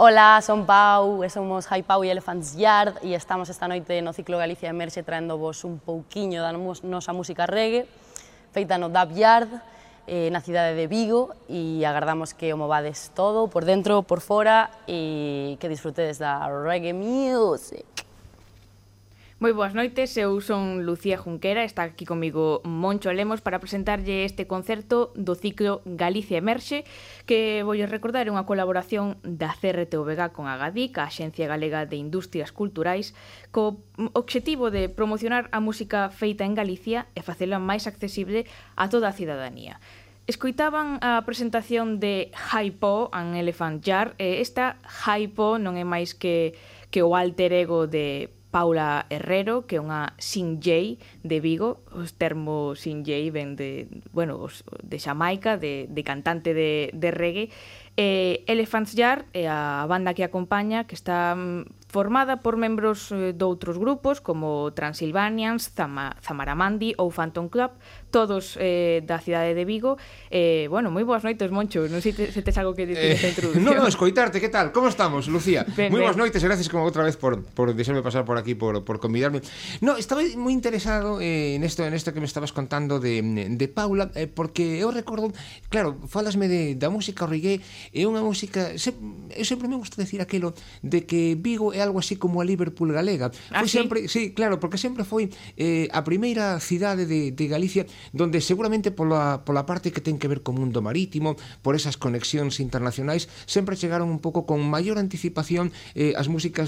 Ola, son Pau e somos Hi Pau e Elephants Yard e estamos esta noite no ciclo Galicia Emerxe traéndovos un pouquiño da nosa música reggae feita no Dub Yard na cidade de Vigo e agardamos que o movades todo por dentro, por fora e que disfrutedes da reggae music. Moi boas noites, eu son Lucía Junquera, está aquí comigo Moncho Lemos para presentarlle este concerto do ciclo Galicia Emerxe, que vou recordar é unha colaboración da CRTVG con Agadic, a Axencia Galega de Industrias Culturais, co obxectivo de promocionar a música feita en Galicia e facela máis accesible a toda a cidadanía. Escoitaban a presentación de Hi Pau and Elephants Yard, e esta Hi Pau non é máis que o alter ego de Paula Herrero, que é unha Sinjay de Vigo. Os termos Sinjay ven de Xamaica, de cantante de reggae. Elephants Yard é a banda que acompaña, que está formada por membros doutros grupos como Transylvanians, Zamaramandi ou Phantom Club, todos da cidade de Vigo. Moi boas noites, Moncho, non sei se tes algo que dicir esta introducción. Non, escoitarte, que tal? Como estamos, Lucía? Ben, moi boas noites e gracias como outra vez por deixarme pasar por aquí, por convidarme. No, estaba moi interesado en esto que me estabas contando de Paula, porque eu recordo, claro, falasme da música reggae, é unha música, eu sempre me gusta decir aquilo de que Vigo é algo así como a Liverpool galega. Foi sempre, sí, claro, porque sempre foi a primeira cidade de Galicia donde seguramente pola parte que ten que ver co mundo marítimo, por esas conexións internacionais, sempre chegaron un pouco con maior anticipación as músicas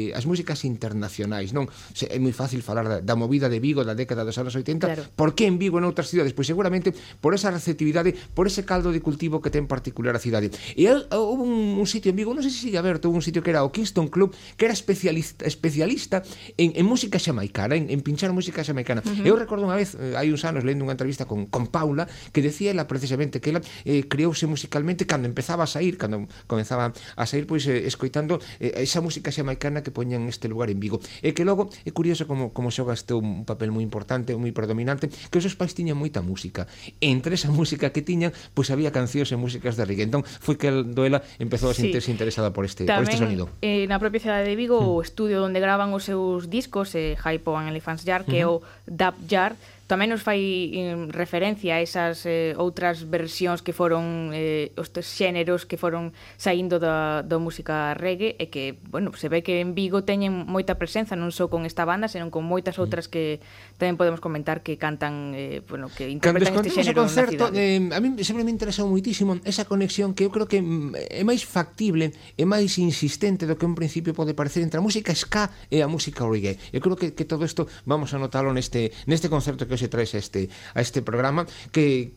internacionais, non? É moi fácil falar da movida de Vigo da década dos anos 80, claro. Por que en Vigo e noutras cidades? Pois seguramente por esa receptividade, por ese caldo de cultivo que ten particular a cidade. E houve un sitio en Vigo, non sei se sigue aberto, un sitio que era o Kingston Club, que era especialista en música xamaicana, en pinchar música xamaicana. Eu recordo unha vez, hai uns anos, lendo unha entrevista con Paula, que decía ela precisamente que ela creouse musicalmente cando empezaba a sair, cando comenzaba a sair, pois escoitando esa música xamaicana que poñan neste lugar en Vigo. E que logo, é curioso como xoga este un papel moi importante, moi predominante, que os seus pais tiñan moita música. Entre esa música que tiñan, pois había cancións e músicas de reggae. Entón, foi que ela empezou a sentirse interesada por este sonido. Na propia cidade de Vigo, o estudio onde gravan os seus discos, Hi Pau and Elephants Yard, que é o Dub Yard, tamén nos fai referencia a esas outras versións que foron os xéneros que foron saindo da música reggae, e que, se ve que en Vigo teñen moita presenza, non só con esta banda, senón con moitas outras que tamén podemos comentar que cantan, que interpretan este xénero na cidade. A mí sempre me interesou moitísimo esa conexión que eu creo que é máis factible, é máis insistente do que en principio pode parecer entre a música ska e a música reggae. Eu creo que todo isto vamos a notalo neste concerto que se traes a este programa, que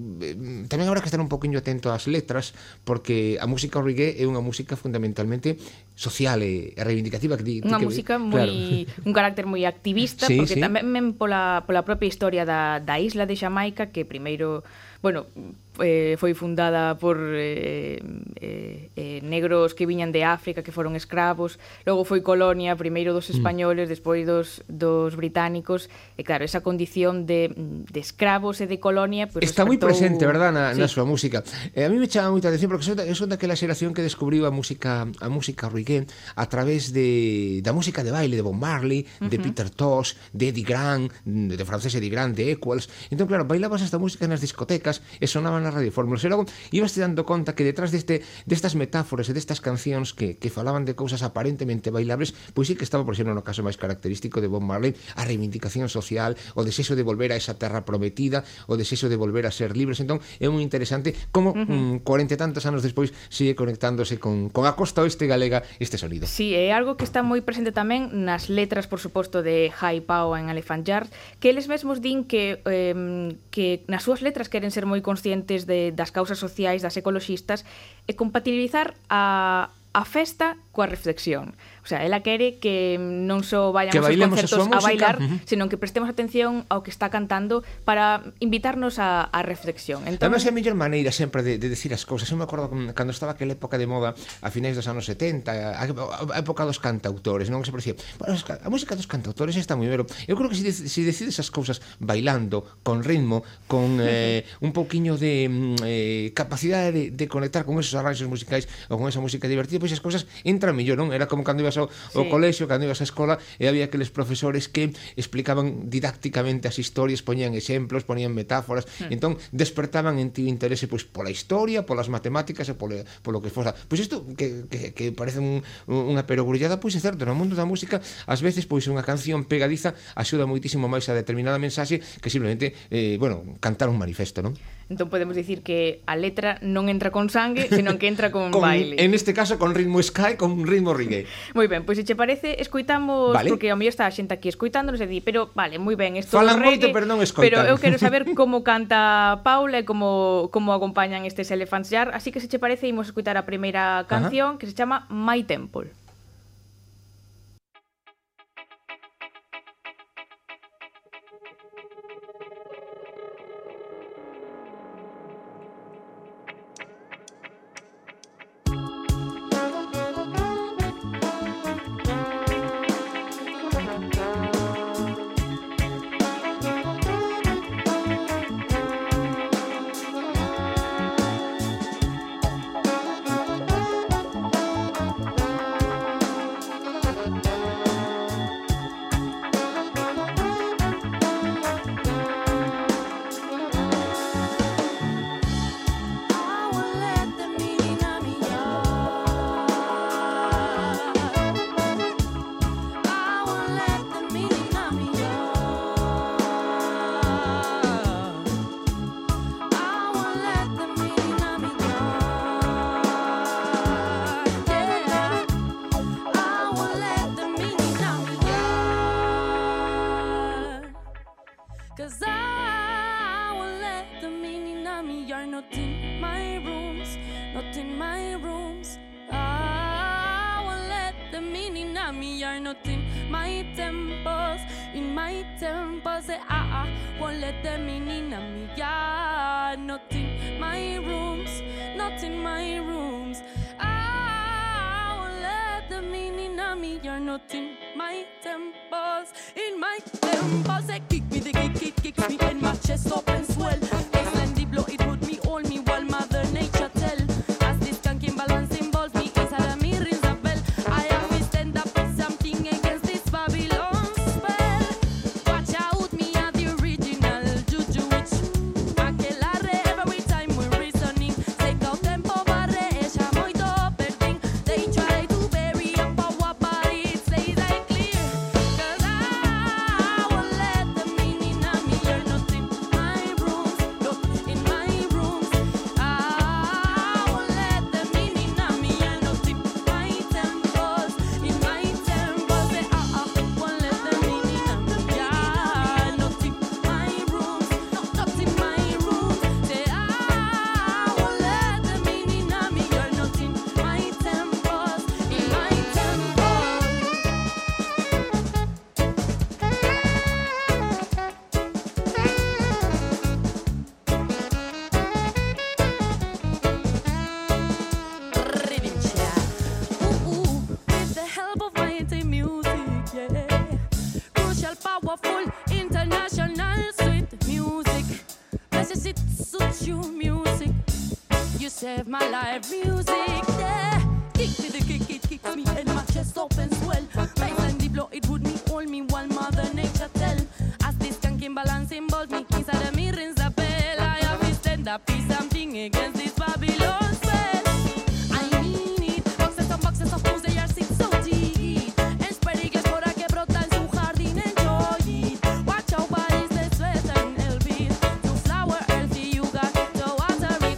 tamén habrá que estar un poquinho atento ás letras, porque a música reggae é unha música fundamentalmente social e reivindicativa, unha música moi, claro, un carácter moi activista, sí, porque tamén pola propia historia da isla de Xamaica, que primeiro foi fundada por negros que viñan de África, que foron escravos, logo foi colonia, primeiro dos españoles, despois dos británicos, e claro, esa condición de escravos e de colonia está moi presente, verdad, na súa música. A mí me chama moita atención, porque son daquela xeración que descubriu a música reggae a través da música de baile de Bob Marley, de Peter Tosh, de Eddie Grant, de francés Eddie Grant, de Equals. Entón, claro, bailabas esta música nas discotecas e sonaban nas radiofórmulas, e logo ibas te dando conta que detrás destas metáforas e destas cancións que falaban de cousas aparentemente bailables, pois sí que estaba, por exemplo, no caso máis característico de Bob Marley, a reivindicación social, o desexo de volver a esa terra prometida, o desexo de volver a ser libres. Entón, é moi interesante como 40 e tantos anos despois sigue conectándose con a costa oeste galega este sonido. Sí, é algo que está moi presente tamén nas letras, por suposto, de Hi Pau and Elephants Yard, que eles mesmos din que nas súas letras queren ser moi conscientes das causas sociais, das ecoloxistas, e compatibilizar a festa coa reflexión. O sea, ela quere que non só vayan que aos seus bailemos concertos a súa a bailar, música, senón que prestemos atención ao que está cantando para invitarnos a reflexión. Entón, Además, é a mellor maneira sempre de decir as cousas. Eu me acordo cando estaba aquela época de moda a finais dos anos 70, a época dos cantautores, non se parecía, bueno, a música dos cantautores está moi ben. Eu creo que se decides as cousas bailando, con ritmo, con un pouquiño de capacidade de conectar con esos arranxos musicais ou con esa música divertida, pois as cousas entran mellor, non? Era como cando ibas ao colexio, cando ibas á escola e había aqueles profesores que explicaban didácticamente as historias, poñían exemplos, poñían metáforas, entón despertaban en ti o interese pois pola historia, polas matemáticas e polo que fosa. Pois isto que parece unha perogrullada, pois é certo, no mundo da música ás veces pois unha canción pegadiza axuda moitísimo máis a determinada mensaxe que simplemente, cantar un manifesto, non? Entón podemos dicir que a letra non entra con sangue, senón que entra con baile. En este caso con ritmo ska e con ritmo reggae. Moi ben, pois se che parece, escoitamos, vale. Porque ao mellor está a xente aquí escoitándonos e di, pero vale, moi ben, isto falan reggae, moito, pero non escoitan. Pero eu quero saber como canta Paula e como acompañan estes Elephants Jar, así que se che parece, imos escoitar a primeira canción que se chama My Temple. Save my life, music, yeah. Kick me the kick, it kicks me and my chest open swell. Bass and the blow, it would me, hold me while Mother Nature tell. As this skanking balancing bolt me inside of me rings a bell. I have to stand up, be something against this Babylon spell. I mean it, boxes of fools, they are sick so deep. And spread it por a que brota en su jardín, enjoy it. Watch out, bodies, they sweat and LB. To flower healthy, you got to water it.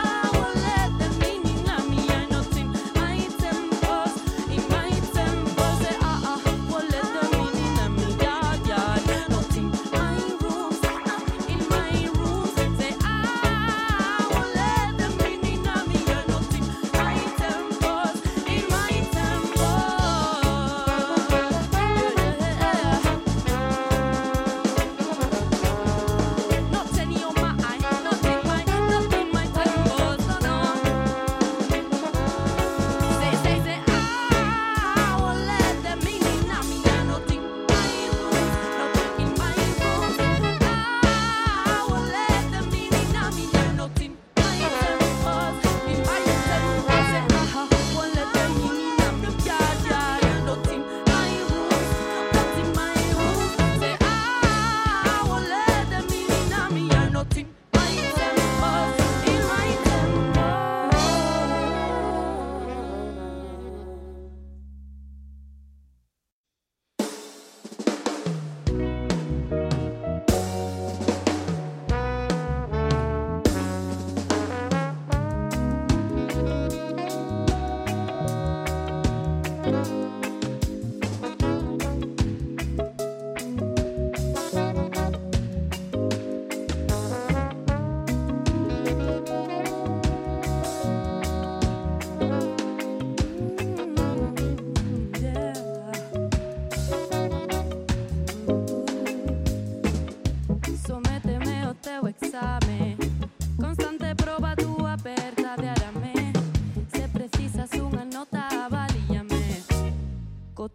Tempo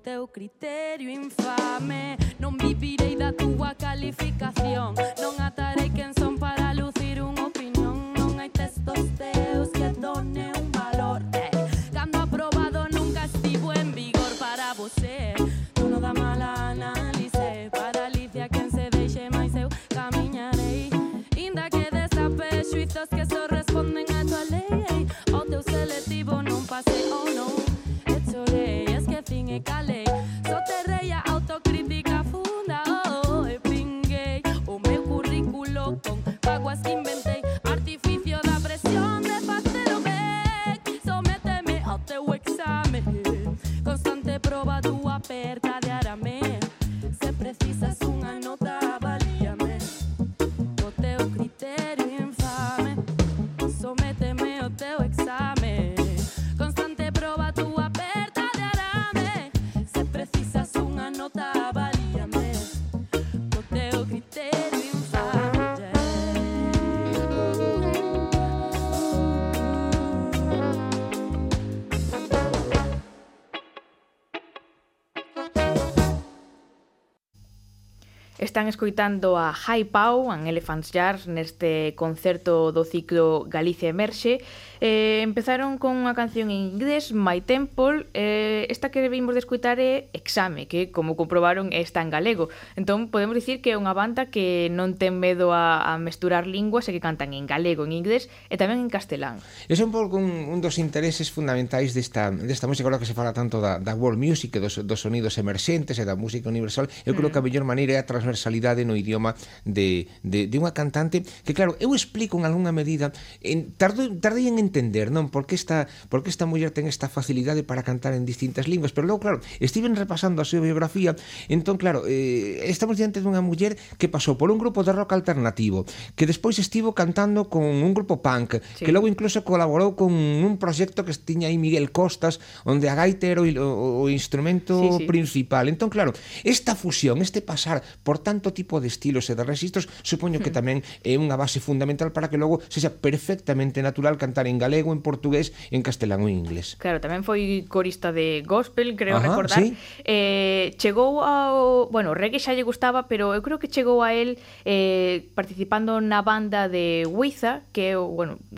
teu criterio infame. Non vivirei da túa calificación, non atarei quen son para lucir unha opinión. Non hai textos teus que done un valor, cando aprobado nunca estivo en vigor para você. Tu non dá mala análise, paralicia quen se deixe máis eu camiñarei. Inda que destape xuizos que só responden a tua lei, o teu selectivo non pasei ou non. E chorei, esquecín e calei, soterrei a autocrítica funda, e pinguei o meu currículo con vaguas que inventei, artificio da presión de facer o ben. Sométeme ao teu exame, constante proba tú aperta de arame. Se precisas unha nota, avalíame o teu criterio infame. Sométeme ao teu exame, constante proba tú aperta de arame. Se precisas unha nota, avalíame o teu criterio infame. Están escoitando a High Pow en Elephants Jars neste concerto do ciclo Galicia Emerxe. Empezaron con unha canción en inglés, My Temple. Esta que vimos de escoitar é Exame, que, como comprobaron, está en galego. Entón, podemos dicir que é unha banda que non ten medo a mesturar linguas e que cantan en galego, en inglés e tamén en castelán. Ese é un pouco un dos intereses fundamentais desta música, agora que se fala tanto da world music, dos sonidos emerxentes e da música universal. Eu creo que a mellor maneira é a transversalidade no idioma de unha cantante que, claro, eu explico en algunha medida, tardei en entender, non, por que esta muller ten esta facilidade para cantar en distintas linguas, pero logo, claro, estiven repasando a súa biografía, entón, claro, estamos diante dunha muller que pasou por un grupo de rock alternativo, que despois estivo cantando con un grupo punk, sí, que logo incluso colaborou con un proxecto que tiña aí Miguel Costas, onde a gaita era o instrumento principal. Entón, claro, esta fusión, este pasar por tanto tipo de estilos e de registros, supoño que tamén é unha base fundamental para que logo sexa perfectamente natural cantar en galego, en portugués, en castelán ou en inglés. Claro, tamén foi corista de gospel, creo recordar. Sí. Chegou ao... Bueno, o reggae xa lle gustaba, pero eu creo que chegou a él participando na banda de Huiza, que é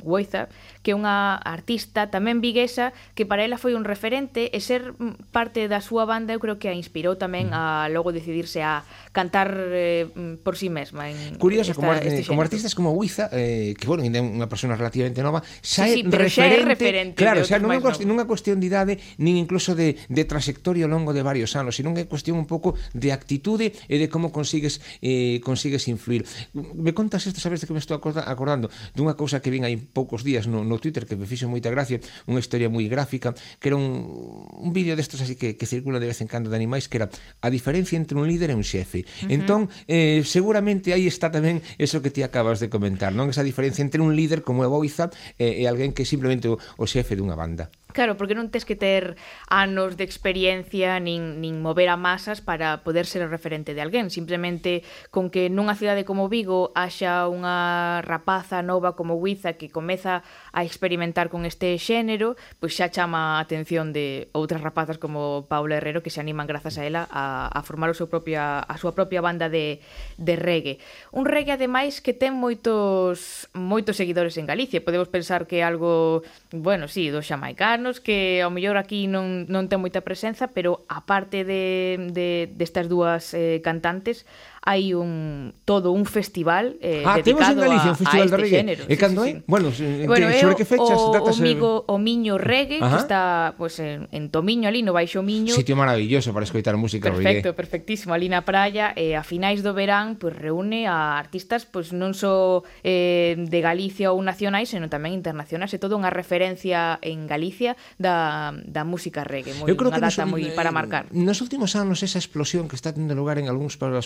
unha artista tamén viguesa, que para ela foi un referente, e ser parte da súa banda eu creo que a inspirou tamén a logo decidirse a cantar por si mesma. Curioso, como artistas como Huiza, que, bueno, ainda é unha persona relativamente nova, xa é referente. Claro, xa non é cuestión de idade, nin incluso de trayectoria ao longo de varios anos, sino é cuestión un pouco de actitude e de como consigues influir. Me contas isto, sabes de que me estou acordando dunha cousa que vin hai poucos días no Twitter que me fixo moita gracia, unha historia moi gráfica, que era un vídeo destos así que circula de vez en cando de animais, que era a diferencia entre un líder e un xefe. Entón, seguramente aí está tamén eso que ti acabas de comentar, non? Esa diferencia entre un líder como é Boiza e alguén que é simplemente o xefe dunha banda. Claro, porque non tes que ter anos de experiencia nin mover a masas para poder ser o referente de alguén. Simplemente con que nunha cidade como Vigo haxa unha rapaza nova como Huiza que comeza a experimentar con este xénero, pois xa chama a atención de outras rapazas como Paula Herrero que se animan grazas a ela a formar a súa propia banda de reggae. Un reggae, ademais, que ten moitos seguidores en Galicia. Podemos pensar que é algo, bueno, sí, dos xamaicanos, que ao mellor aquí non ten moita presenza, pero aparte destas dúas cantantes, hai todo un festival dedicado a este xénero. E cando é? Bueno, sobre que fechas, datas? O Miño Reggae, que está en Tomiño, ali no Baixo Miño. Sitio maravilloso para escoitar música reggae. Perfectísimo, ali na praia, e a finais do verán reúne a artistas non só de Galicia ou nacionais, senón tamén internacionais, e todo unha referencia en Galicia da música reggae, unha data moi para marcar. Nos últimos anos esa explosión que está tendo lugar en algúns partes de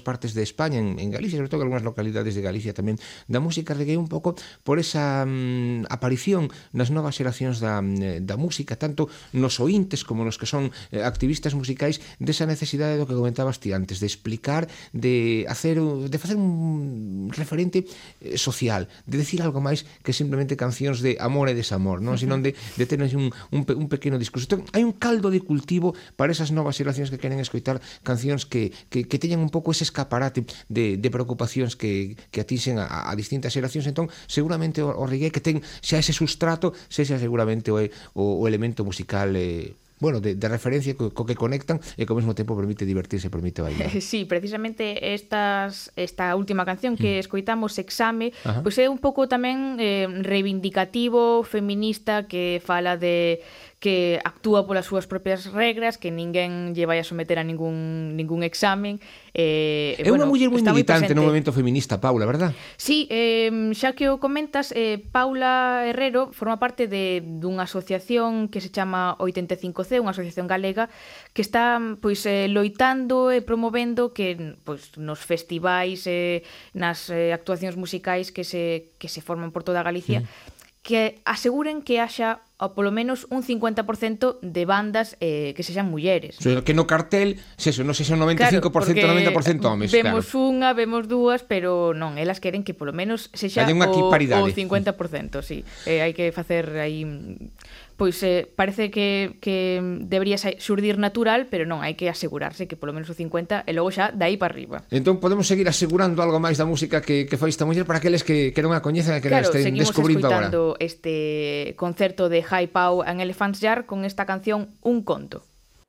de España, en Galicia, sobre todo en algunhas localidades de Galicia tamén, da música reggae un pouco por esa aparición nas novas xeracións da música, tanto nos ointes como nos que son activistas musicais, desa necesidade do que comentabas ti antes, de explicar, de facer un referente social, de decir algo máis que simplemente cancións de amor e desamor, non? Senón de ter un pequeno discurso. Entón, hai un caldo de cultivo para esas novas xeracións que queren escoitar cancións que teñan un pouco ese escaparate de preocupacións que atinxen a distintas xeracións. Entón, seguramente o reggae que ten xa ese sustrato, xa seguramente o elemento musical de referencia co que conectan e que ao mesmo tempo permite divertirse, permite bailar. Sí, precisamente esta última canción que escoitamos, Exame, pois é un pouco tamén reivindicativo, feminista, que fala de que actúa polas súas propias regras, que ninguén lle vai a someter a ningún examen. É unha muller moi militante no movimento feminista, Paula, verdad? Sí, xa que o comentas, Paula Herrero forma parte dunha asociación que se chama 85C, unha asociación galega que está pois loitando e promovendo que pois nos festivais, nas actuacións musicais que se forman por toda Galicia, que aseguren que haxa polo menos un 50% de bandas que sexan mulleres. O sea, que no cartel, non sexan 95%, claro, 90% homes. Vemos unha, vemos dúas, pero non, elas queren que polo menos sexa o 50%, sí. Hai que facer aí... Pois parece que debería xurdir natural, pero non, hai que asegurarse que polo menos o 50% e logo xa dai para arriba. Entón podemos seguir asegurando algo máis da música que fai esta muller para aqueles que non a coñecen e que non estén descubrindo agora. Claro, seguimos escoitando este concerto de Hai Pau en Elephants Jar con esta canción Un Conto.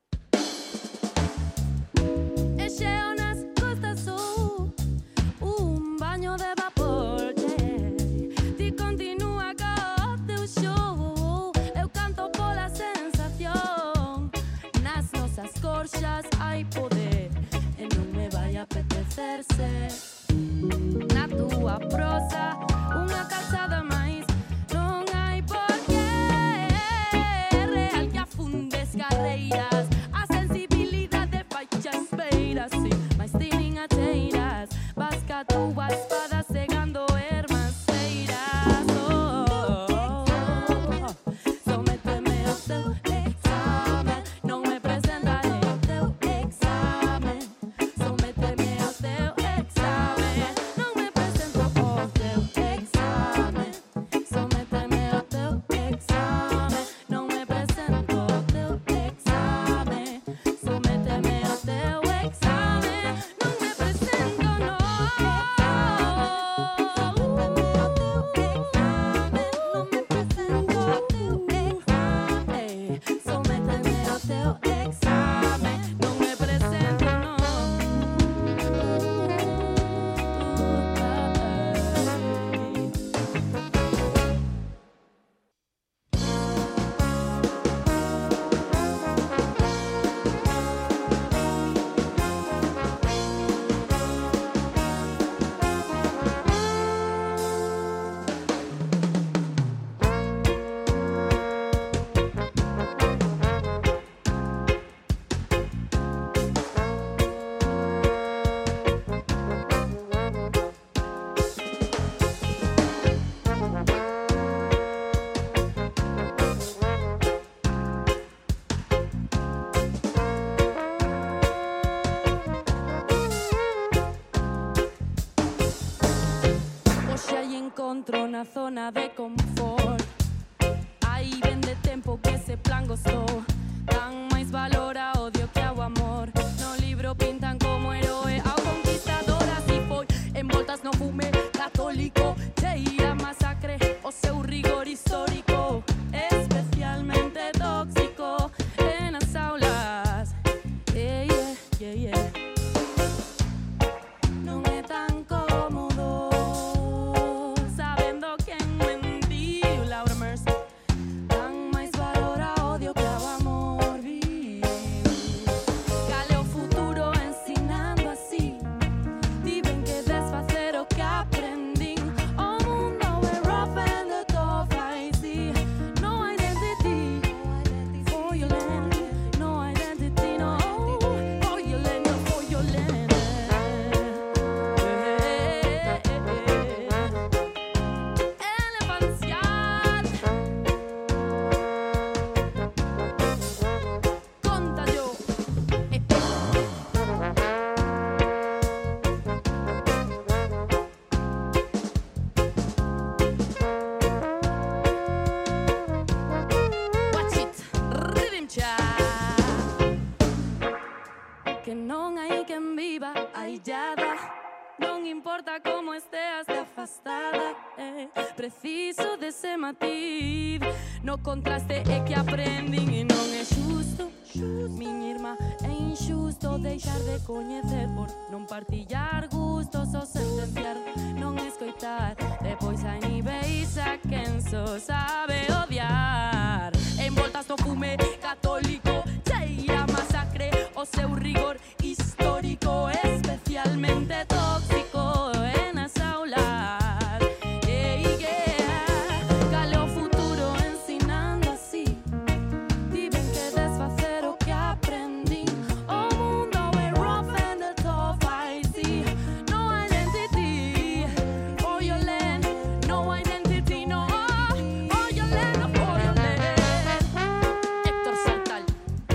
Hai poder e non me vai a apetecerse na túa prosa unha calzada máis non hai porqué real que afundes carreiras a sensibilidade fai xa espeiras sí, mas tienen ateiras vas ca túa espada cegando hermaseiras sométeme ao teu exame non me presentaré encontro na zona de confort. Aí vende tempo que ese plan gostou. Dan máis valor a odio que ao amor. No libro pintan como heroe ao conquistador. Así foi, envoltas no fume católico. Cheira masacre o seu rigor histórico. Especialmente tóxico en as aulas. Yeah, yeah, yeah, yeah. importa como esteas de afastada, preciso dese matiz. No contraste é que aprendín e non é xusto. Miña irmá, é injusto deixar de coñecer por non partillar gustos ou sentenciar, non escoitar. Depois hai niveis a quen só sabe odiar. Envoltas no fume católico, cheira masacre, o seu rigor histórico especialmente tóxico en as aulas. Cale o futuro ensinando así. Tiven que desfacer o que aprendín. O mundo é rough and the tough, I see. No identity for your land. No identity, no. For your land, no, for your land. Héctor Saltal.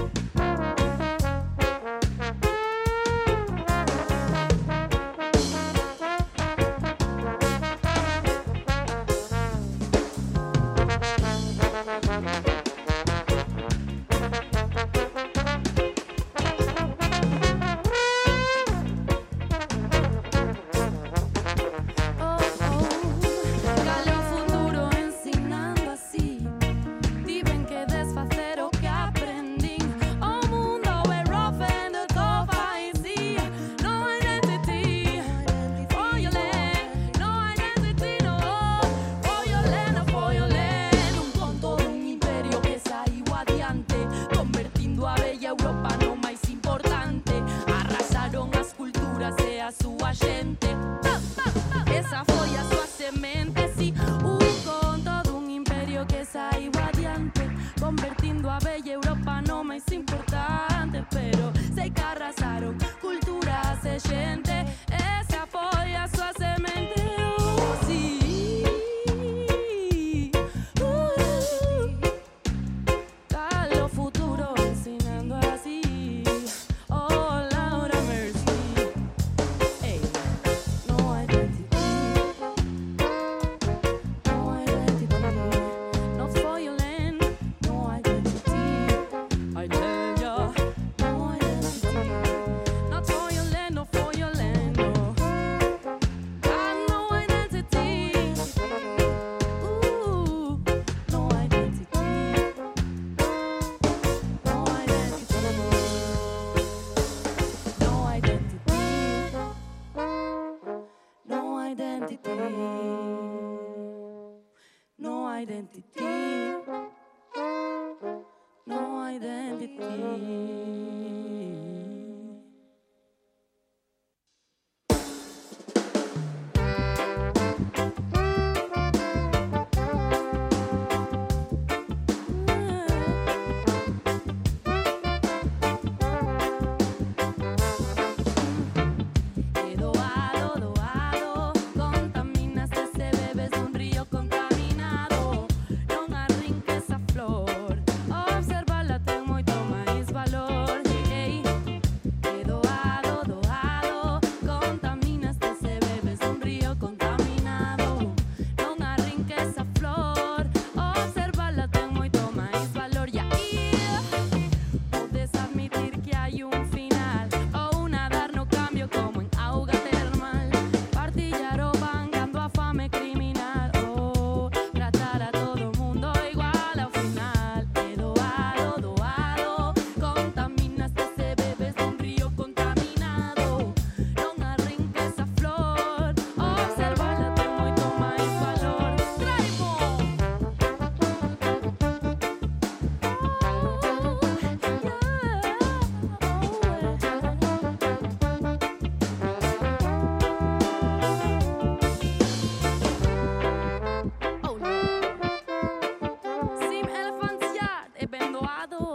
Cale o futuro ensinando así. Tiven que desfacer o que aprendín. O mundo é rough and the tough, I see. No identity for your land. No identity, no. For your land, no, for your land. Un conto dun imperio que saiu adiante, convertindo a bella Europa no máis importante. Arrasaron as culturas e a súa xente. Esa foi a súa semente, sí. Un conto dun imperio que saiu adiante, convertindo a bella Europa no máis importante. Pero sei que arrasaron culturas e xente. Esa foi a súa semente, oh, sí. Cale o futuro ensinando así. Oh, Laura Mercy. Hey, no identity. No identity. Not for your land. No identity. I tell ya. No identity. Not for your land, no, for your land, no. Got no identity. Ooh, no identity. No identity. No identity. No identity. No identity. No identity. Doado, doado, contaminaste se bebes un río contaminado. Non arrinques a flor, obsérvala, ten moito máis valor. Ei, doado, doado, contaminaste se bebes un río contaminado. Non arrinques a flor, obsérvala, ten moito máis valor. E aí, podes admitir que hai un final ou nadar no cambio como en auga termal. Partillar o pan cando a fame criminal, ou tratar a todo mundo igual ao final. Doado, doado, contaminaste se bebes un río contaminado. Non arrinques a flor, obsérvala, ten moito máis valor. Traimo! Oh no. Sim Elephants Yard é ben doado.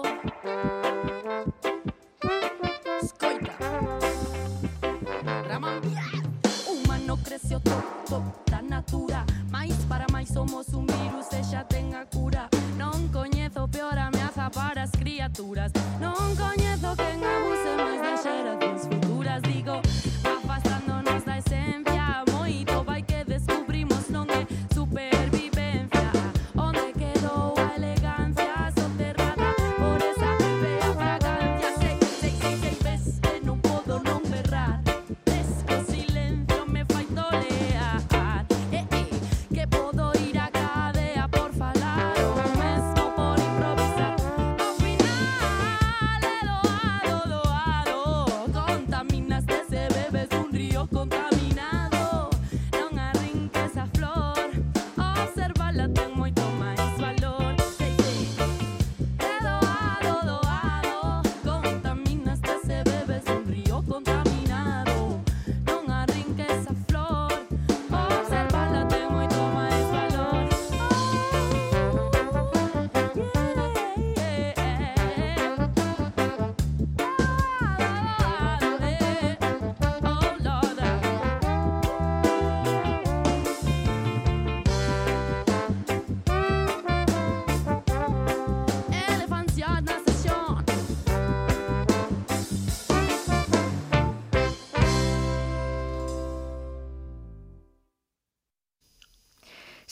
Escoita. Ramambiar. Humano creceu todo da natura, mais para máis somos un virus e xa ten a cura. Non coñezo peor ameaza para as criaturas. Non coñezo quen abuse máis das xeracións futuras. Digo, afastándonos da esencia, moito vai que descubrimos non é supervivencia. Onde quedou a elegancia soterrada por esa fea fragancia. Sei, ves que non podo non berrar. Ves que o silencio me fai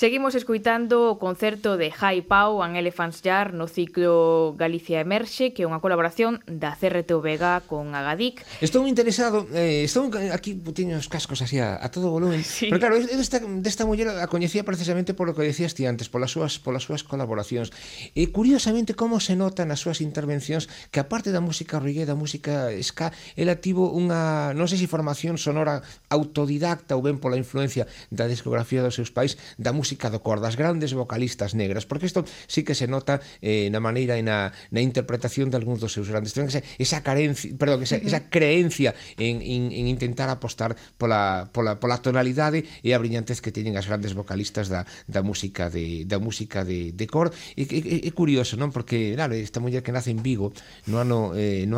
Seguimos escoitando o concerto de High Pau and Elephants Jar no ciclo Galicia Emerxe, que é unha colaboración da CRTVG con Agadic. Estou moi interesado, estou aquí teño os cascos así a todo volumen, Sí. pero claro, desta muller a coñecía precisamente polo que decías ti antes, polas súas colaboracións. E curiosamente como se nota nas súas intervencións que aparte da música reggae, da música ska, ela tivo unha, non sei se formación sonora autodidacta ou ben pola influencia da discografía dos seus pais, da música do cor, das grandes vocalistas negras, porque isto sí que se nota na maneira e na interpretación de algúns dos seus grandes temas, esa creencia en intentar apostar pola tonalidade e a brillantez que teñen as grandes vocalistas da música de cor. É curioso, non? Porque, claro, esta muller que nace en Vigo no ano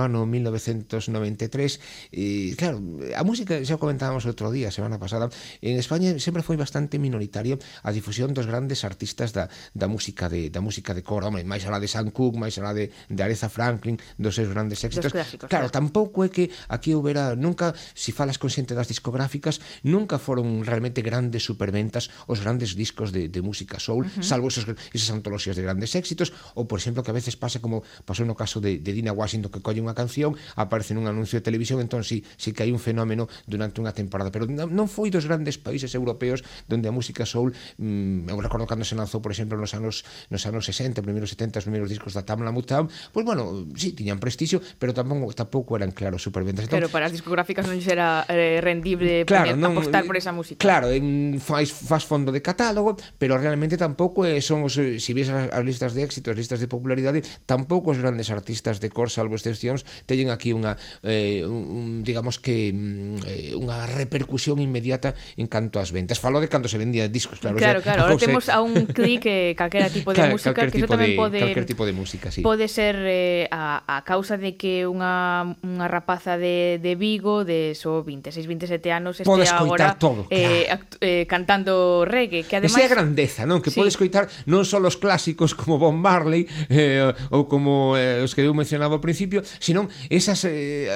1993, claro, a música, xa o comentábamos outro día, semana pasada, en España sempre foi bastante minoritario a difusión dos grandes artistas da música de cor, home, máis alá de Sam Cooke, máis alá de Aretha Franklin, dos seus grandes éxitos. Claro, tampouco é que aquí houbera nunca, se falas con xente das discográficas, nunca foron realmente grandes superventas os grandes discos de música soul, salvo esas antoloxías de grandes éxitos, ou por exemplo que a veces pasa como pasou no caso de Dina Washington, que colle unha canción, aparece nun anuncio de televisión, entón sí que hai un fenómeno durante unha temporada, pero non foi dos grandes países europeos donde a música soul, eu recordo cando se lanzou, por exemplo, nos anos 60, primeiros 70, os primeiros discos da Tamla Motown, pois bueno, sí, tiñan prestixio, pero tampouco eran, claro, superventas. Entón, pero para as discográficas non era rendible apostar por esa música. Claro, faz fondo de catálogo, pero realmente tampouco son os, se ves as listas de éxito, as listas de popularidade, tampouco os grandes artistas de cor, salvo excepcións, teñen aquí unha digamos que unha repercusión inmediata en canto ás ventas. Falo de cando se vendían discos, claro. Claro, ahora temos a un clic calquera tipo de música, que iso tamén calquer tipo de música, sí. Pode ser a causa de que unha rapaza de Vigo de 26, 27 anos este agora todo, claro. Cantando reggae, que ademais esa é a grandeza, non? Que pode escoitar non só os clásicos como Bob Marley ou como os que eu mencionaba ao principio, sino esas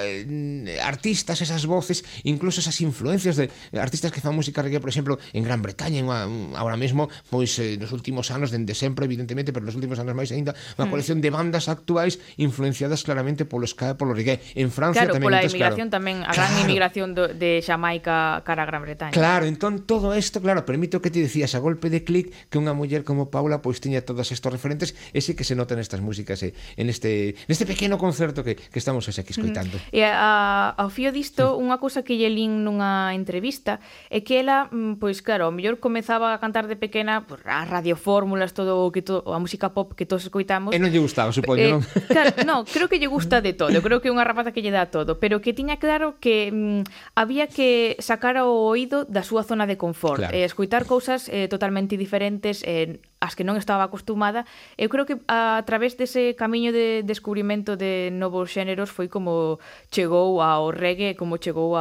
artistas, esas voces, incluso esas influencias de artistas que fan música reggae, por exemplo, en Gran Bretaña, ahora mesmo, pois nos últimos anos, dende sempre, evidentemente, pero nos últimos anos máis ainda, unha colección de bandas actuais influenciadas claramente polo ska e polo reggae. En Francia claro, tamén, pola emigración tamén, a gran emigración de Xamaica cara a Gran Bretaña. Claro, entón todo isto, claro, permite o que te decías a golpe de clic que unha muller como Paula pois tiña todos estos referentes, ese que se nota nestas músicas neste pequeno concerto que estamos aquí escoitando. E ao fío disto, unha cousa que lle lin nunha entrevista é que ela, pois claro, ao mellor comezaba a cantar de pequena as radiofórmulas, todo a música pop que todos escoitamos. E non lle gustaba, supoño, non? Claro, non, creo que lle gusta de todo. Eu creo que é unha rapaza que lle dá todo, pero que tiña claro que había que sacar o oído da súa zona de confort, claro. Escoitar cousas totalmente diferentes, as que non estaba acostumada. Eu creo que a través dese camiño de descubrimento de novos xéneros foi como chegou ao reggae, como chegou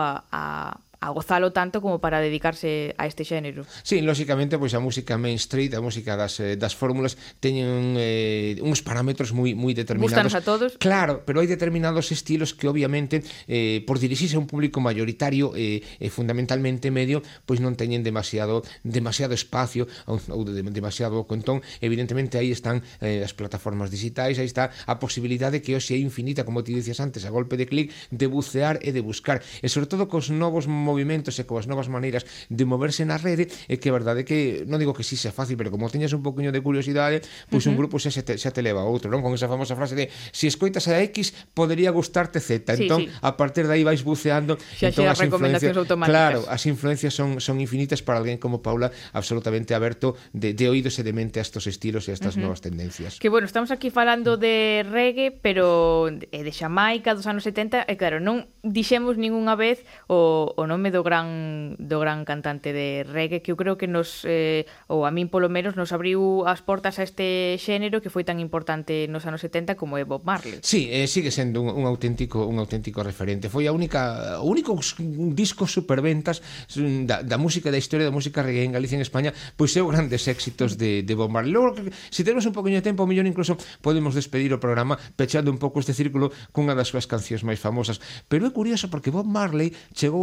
a gozalo tanto como para dedicarse a este xénero. Sí, lógicamente, pois a música mainstream, a música das fórmulas teñen uns parámetros moi determinados. Gústanos a todos. Claro, pero hai determinados estilos que obviamente por dirixirse a un público mayoritario e fundamentalmente medio, pois non teñen demasiado espacio ou demasiado oco. Entón, evidentemente aí están as plataformas digitais, aí está a posibilidade que hoxe é infinita, como ti dicías antes, a golpe de clic, de bucear e de buscar, e sobre todo cos novos movimentos e coas novas maneiras de moverse na rede, é que a verdade é que non digo que si sea fácil, pero como teñas un poquinho de curiosidade, pois un grupo xa te leva a outro, non? Con esa famosa frase de si escoitas a X, podería gustarte Z. Entón, a partir de aí vais buceando, entón as influencias, claro, as influencias son infinitas para alguén como Paula, absolutamente aberto de oídos e de mente a estos estilos e a estas novas tendencias. Que bueno, estamos aquí falando de reggae, pero de Xamaica dos anos 70, e claro, non dixemos ningunha vez o nome do gran cantante de reggae, que eu creo que nos ou a min polo menos nos abriu as portas a este xénero que foi tan importante nos anos 70 como é Bob Marley. Sí, sigue sendo un auténtico referente. Foi o único disco superventas da música, da historia da música reggae en Galicia, en España, pois é o grandes éxitos de Bob Marley. Logo, se temos un poquinho de tempo, mellor incluso podemos despedir o programa pechando un pouco este círculo cunha das súas cancións máis famosas. Pero é curioso porque Bob Marley chegou ao éxito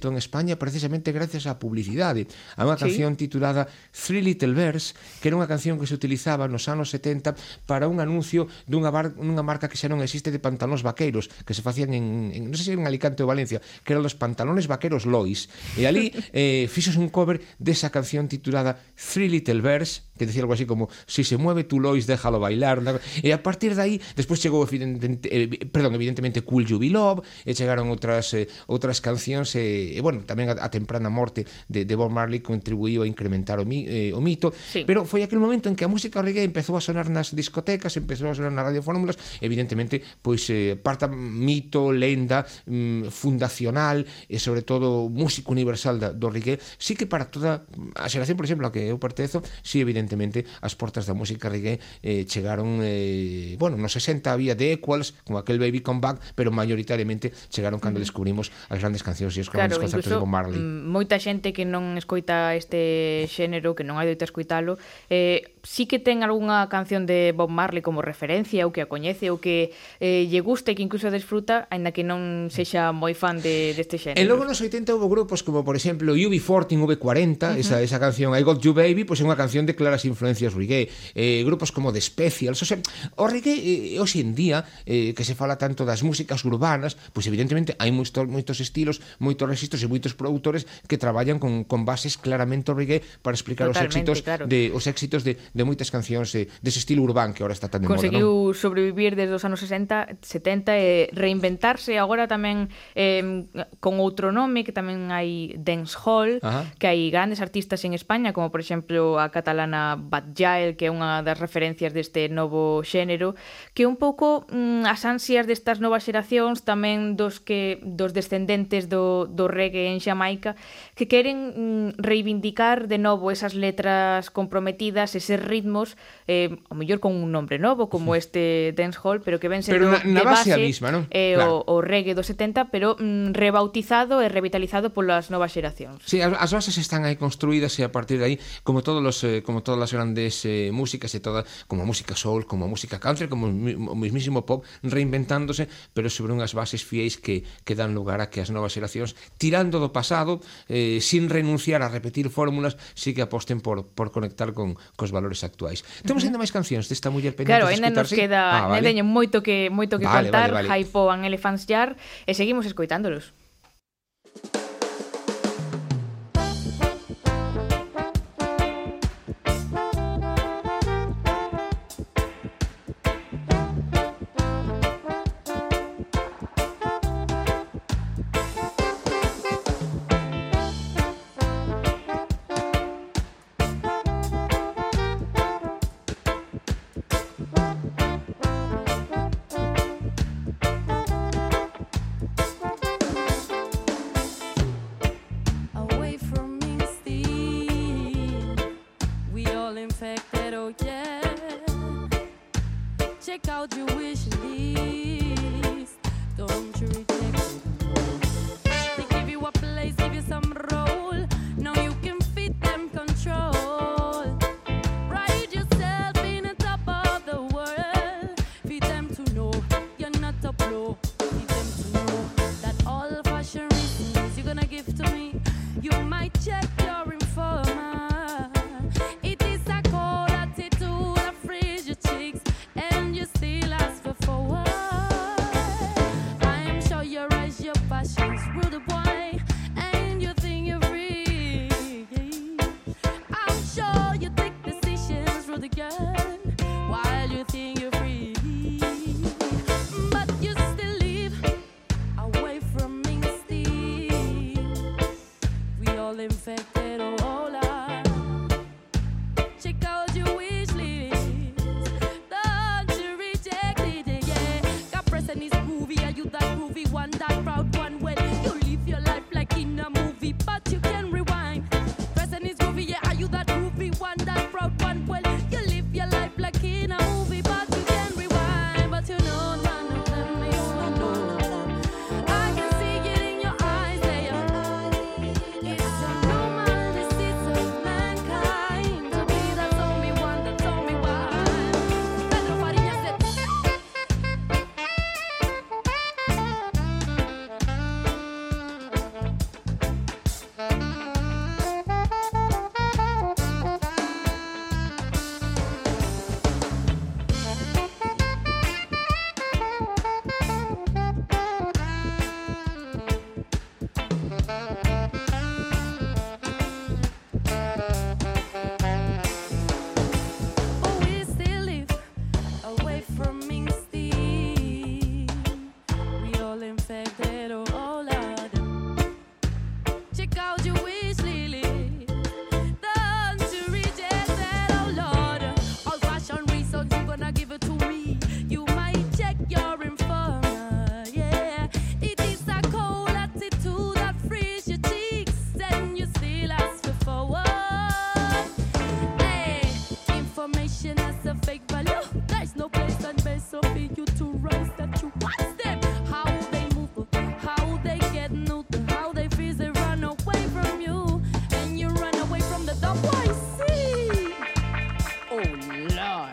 éxito en España precisamente gracias á publicidade, a unha canción titulada Three Little Bears, que era unha canción que se utilizaba nos anos 70 para un anuncio dunha marca que xa non existe de pantalóns vaqueiros, que se facían non sei se en Alicante ou Valencia, que eran os pantalones vaqueros Lois, e ali fixos un cover desa canción titulada Three Little Bears, que decía algo así como si se mueve tu Lois déjalo bailar, e a partir de aí despois chegou evidentemente Cool You Be Love, e chegaron outras cancións, e bueno, tamén a temprana morte de Bob Marley contribuíu a incrementar o mito, pero foi aquel momento en que a música reggae empezou a sonar nas discotecas, empezou a sonar nas radiofórmulas, evidentemente pois parta mito, lenda fundacional e sobre todo música universal do reggae, sí que para toda a xeración, por exemplo, a que eu pertezo, sí, evidentemente as portas da música reggae chegaron, bueno, nos 60 había The Equals, como aquel Baby Come Back, pero maioritariamente chegaron cando descubrimos as grandes cancións e os grandes concertos de Bob Marley. Moita xente que non escoita este xénero, que non hai doita escoitalo, sí que ten algunha canción de Bob Marley como referencia, ou que a coñece, ou que lle gusta e que incluso desfruta, aínda que non sexa moi fan deste xénero. E logo nos 80 houve grupos como, por exemplo, UB40, UB40, esa canción I Got You Baby, pois é unha canción de claras influencias reggae. Grupos como The Specials, o sea, o reggae hoxe en día, que se fala tanto das músicas urbanas, pois evidentemente hai moitos estilos, moitos registros e moitos produtores que traballan con bases claramente o reggae para explicar os éxitos de moitas cancións dese estilo urbán que ahora está tan de moda, non? Conseguiu sobrevivir desde os anos 60, 70 e reinventarse agora tamén con outro nome, que tamén hai dancehall, que hai grandes artistas en España, como por exemplo a catalana Bad Gyal, que é unha das referencias deste novo xénero, que un pouco as ansias destas novas xeracións, tamén dos descendentes do reggae en Xamaica, que queren reivindicar de novo esas letras comprometidas, eses ritmos, ao mellor con un nombre novo, como este dancehall, pero que ven sendo na base a mesma, non? Claro. O reggae dos 70, pero rebautizado e revitalizado polas novas xeracións. Sí, as bases están aí construídas e a partir de aí, como todas as grandes músicas e toda, como a música soul, como a música country, como o mismísimo pop, reinventándose, pero sobre unhas bases fiéis que dan lugar a que as novas xeracións, tirando do pasado, sin renunciar a repetir fórmulas, sí que aposten por conectar cos valores actuais. Temos ainda máis cancións desta muller pendente de escoitar, nos queda teño moito que contar, Hypo and Elephant's Jar, e seguimos escoitándolos. Check out your wish list. Don't you reject it. They give you a place, give you some role. Now you can fit them control. Ride yourself in the top of the world. Feed them to know you're not up low. Feed them to know that all fashion reasons you're gonna give to me. You might check your informer. It is a cold attitude that frees your cheeks. And you still ask for forward. I'm sure you raise your passions, rude boy, and you think you're free. I'm sure you take decisions, rude girl, while you think you're free. But you still live away from instinct. We all infected, all are. Check out your wish list. That groovy one, that proud one. Well, you live your life like in a movie, but you can rewind. Present is groovy, yeah. Are you that groovy one, that proud one? Well, you live your life Information has a fake value. There's no place on base so for you to rise that you watch them. How they move, how they get new, how they freeze, they run away from you, and you run away from the double I see. Oh Lord.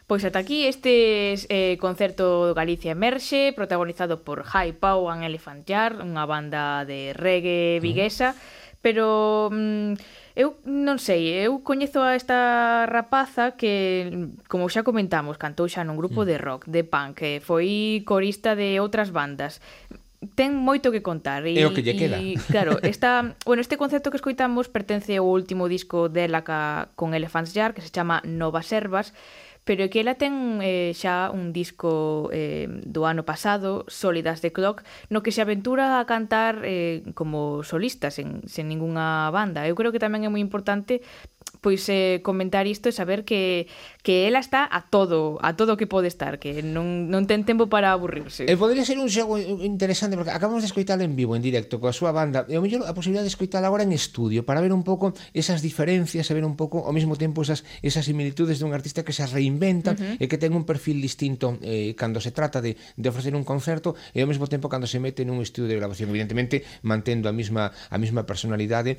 Pois ata aquí este concerto Galicia Emerxe, protagonizado por Hi Pow and Elephant Yard, unha banda de reggae viguesa, pero eu non sei, eu coñezo a esta rapaza que, como xa comentamos, cantou xa nun grupo de rock, de punk, que foi corista de outras bandas. Ten moito que contar e o que lle queda. Claro, este concerto que escoitamos pertence ao último disco dela con Elephant Yard, que se chama Novas Ervas, pero que ela ten xa un disco do ano pasado, Sólidas de Clock, no que se aventura a cantar como solista, sen ningunha banda. Eu creo que tamén é moi importante pois comentar isto e saber que ela está a todo que pode estar, que non ten tempo para aburrirse. Podría ser un xogo interesante, porque acabamos de escoitala en vivo, en directo, coa súa banda, e ao mellor a posibilidade de escoitala agora en estudio, para ver un pouco esas diferencias, e ver un pouco, ao mesmo tempo, esas similitudes dun artista que se reinventa e que ten un perfil distinto cando se trata de ofrecer un concerto, e ao mesmo tempo cando se mete nun estudio de grabación, evidentemente mantendo a mesma personalidade,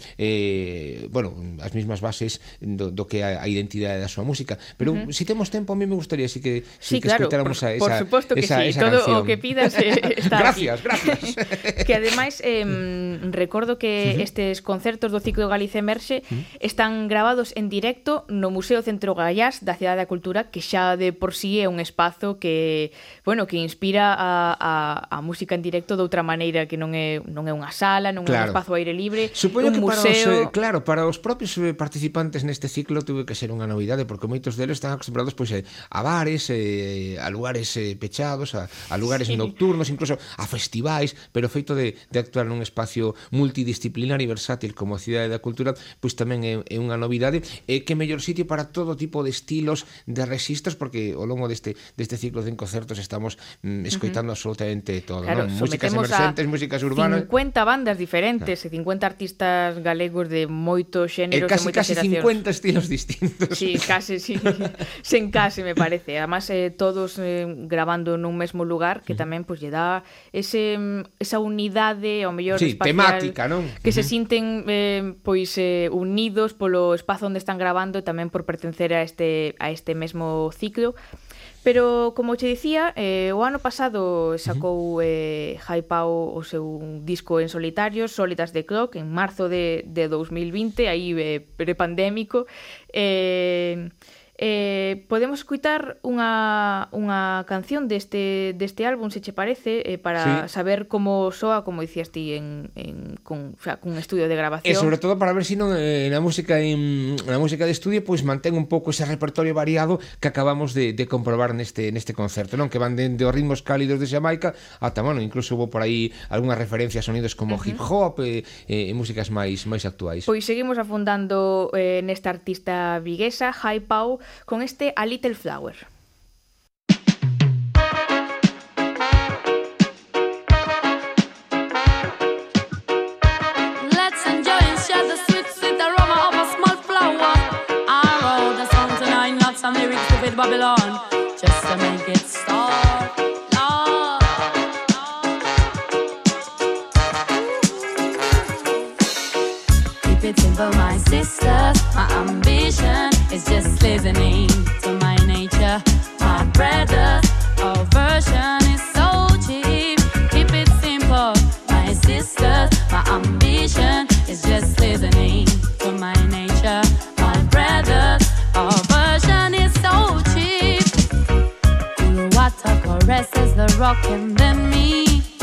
as mesmas bases do que a identidade da súa música. Pero se temos tempo, a mí me gustaría que escoitáramos esa por suposto que sí, todo canción. O que pidas está gracias. Que ademais recordo que estes concertos do ciclo Galicia Emerxe están gravados en directo no Museo Centro Gallás da Cidade da Cultura, que xa de por sí é un espazo que inspira a música en directo de outra maneira, que non é unha sala, non é un espazo ao aire libre, supoño un museo. Para os propios participantes neste ciclo tuve que ser unha novidade, porque moitos deles están acostumbrados a bares, a lugares pechados, a lugares nocturnos, incluso a festivais, pero o feito de actuar nun espacio multidisciplinar e versátil como a Cidade da Cultura, pois tamén é unha novidade, e que mellor sitio para todo tipo de estilos, de registros, porque ao longo deste ciclo de concertos estamos escoitando absolutamente todo, claro, músicas emerxentes, músicas urbanas, 50 bandas diferentes e 50 artistas galegos de moitos xéneros, casi 50 estilos distintos. Sí, casi, sí. Sen case, me parece. Además, todos grabando nun mesmo lugar, que tamén lle dá esa unidade, ao mellor espacial, temática, non? Que se sinten unidos polo espazo onde están grabando, tamén por pertencer a este mesmo ciclo. Pero, como che dicía, o ano pasado sacou Hi Pow o seu disco en solitario, Sólidas de Clock, en marzo de 2020, aí prepandémico. Podemos escutar unha canción deste álbum, se che parece, para saber como soa, como dicías ti, cun estudio de grabación. E sobre todo para ver se non na música de estudio pois mantén un pouco ese repertorio variado que acabamos de comprobar neste concerto, non? Que van dende os ritmos cálidos de Xamaica ata, incluso hubo por aí algunhas referencias a sonidos como hip hop e músicas máis actuais. Pois seguimos afundando nesta artista viguesa, Hi Pow, con este A Little Flower. Let's enjoy and share the sweet, sweet aroma of a small flower. I wrote a song tonight, not some lyrics to fit Babylon, just to make it start. Keep it simple, my sisters. My ambition is just listening to my nature. My brothers, our version is so cheap. Keep it simple, my sisters. My ambition is just listening to my nature. My brothers, our version is so cheap. Cool water caresses the rock and then me.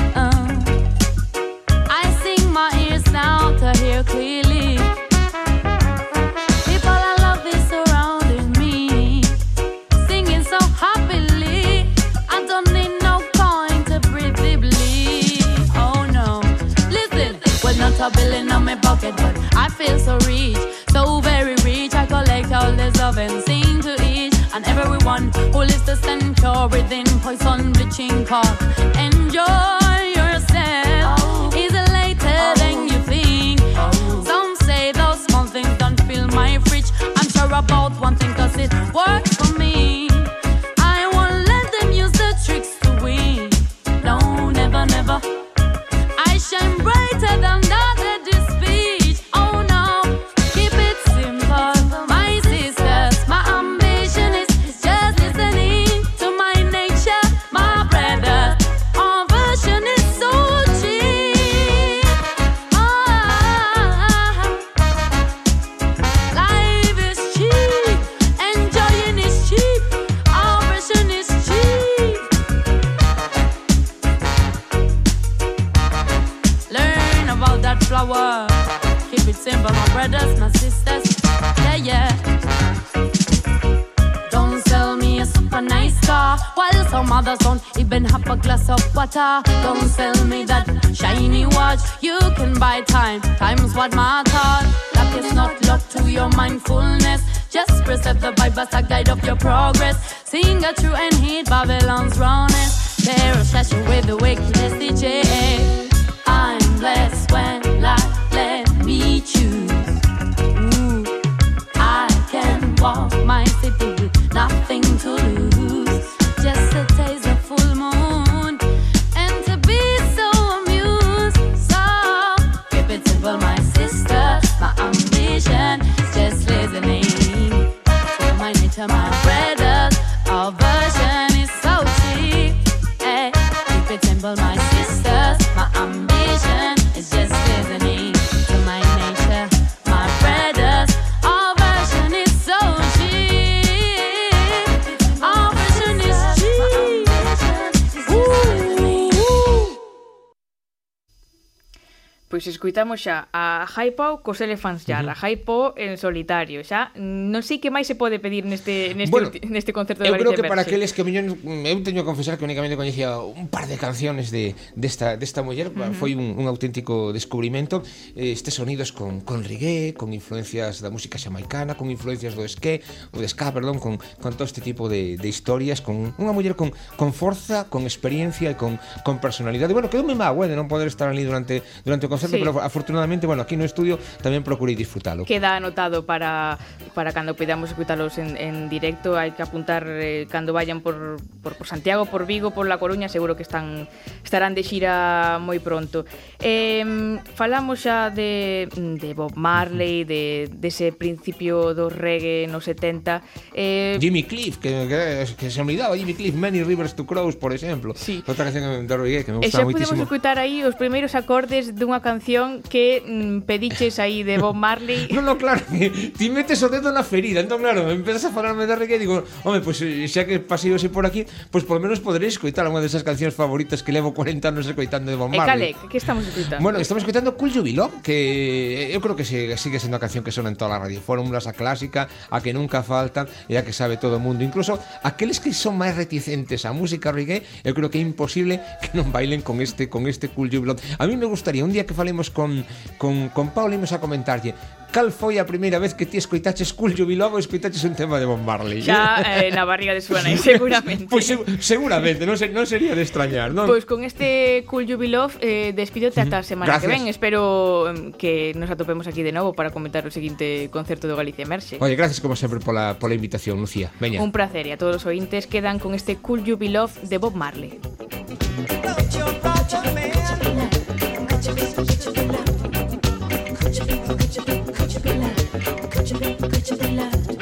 I sing my ears now to hear clearly. People I love is surrounding me, singing so happily. I don't need no coin to breathe deeply. Oh no, listen, well not a bill in my pocket, but I feel so rich, so very rich. I collect all this love and sing to each and everyone who lives the center within poison bleaching cup. Enjoy yourself, easy later than you think. Some say those small things don't fill my fridge. I'm sure about one thing, cause it works for me. I won't let them use the tricks to win. No, never, never. I shine brighter than that at this speech. Oh no, keep it simple, my sisters. My ambition is just listening some other son, even have a glass of water. Don't sell me that shiny watch. You can buy time, time's what matters. Luck is not luck to your mindfulness. Just preserve the Bible as a guide of your progress. Sing a true and heed Babylon's rawness. There is session with the wickedness DJ. I'm blessed when life let me choose. Ooh, I can walk my city with nothing to lose. Just a taste of full moon and to be so amused. So keep it simple, my sister. My ambition is just listening to my nature, my brothers. Our version is so cheap. Hey, keep it simple, my sisters. My ambition is just listening to my nature, my brothers. Our version is so cheap. Our version is cheap. Pois escuitamos xa a Hi-Po cos Elephants Yard, a Hi-Po en solitario, xa non sei que máis se pode pedir neste concerto de eu Galicia creo que para Emerxe. aqueles que eu teño que confesar que únicamente coñecía un par de canciones desta muller, foi un auténtico descubrimento. Estes sonidos con reggae, con influencias da música xamaicana, con influencias do ska, perdón, con todo este tipo de historias, con unha muller con forza, con experiencia e con personalidade. Bueno, quedoume mago de non poder estar ali durante o concerto, sí. Pero afortunadamente, bueno, aquí no estudio tamén procurei disfrutalo. Queda anotado para cando podamos escuitalos en directo. Hai que apuntar cando vayan por Santiago, por Vigo, por La Coruña, seguro que estarán de xira moi pronto. Falamos xa de Bob Marley, dese principio do reggae nos 70. Jimmy Cliff, que se me olvidaba Jimmy Cliff, Many Rivers to Cross, por exemplo. Sí. Outra canción de reggae que me gusta gustaba moitísimo. E xa podemos escutar aí os primeiros acordes dunha canción que pediches aí de Bob Marley. No, claro, ti metes o dedo na ferida. Entón, claro, empezas a falarme de reggae e digo, home, pois xa que pasei hoxe por aquí, pois por lo menos poderei escoitar unha desas cancións favoritas que levo 40 anos escoitando de Bob Marley. E cale, que estamos escoitando? Bueno, estamos escoitando Cool You Be Love, que eu creo que sigue sendo a canción que sona en toda a radio fórmulas, a clásica, a que nunca falta e a que sabe todo o mundo. Incluso aqueles que son máis reticentes á música reggae, eu creo que é imposible que non bailen con este Cool You Be Love. A mí me gustaría un día que falemos con Paula imos a comentarlle cal foi a primeira vez que ti escoitaches Cool You Be Love ou escoitaches un tema de Bob Marley. Xa na barriga de Suanai, seguramente. Pois seguramente, non sería de extrañar, non? Pois con este Cool You Be Love despídote ata a semana que ven. Espero que nos atopemos aquí de novo para comentar o seguinte concerto do Galicia Emerxe. Oye, gracias como sempre pola invitación, Lucía. Veña. Un placer, e a todos os ointes quedan con este Cool You Be Love de Bob Marley. Could you be loved?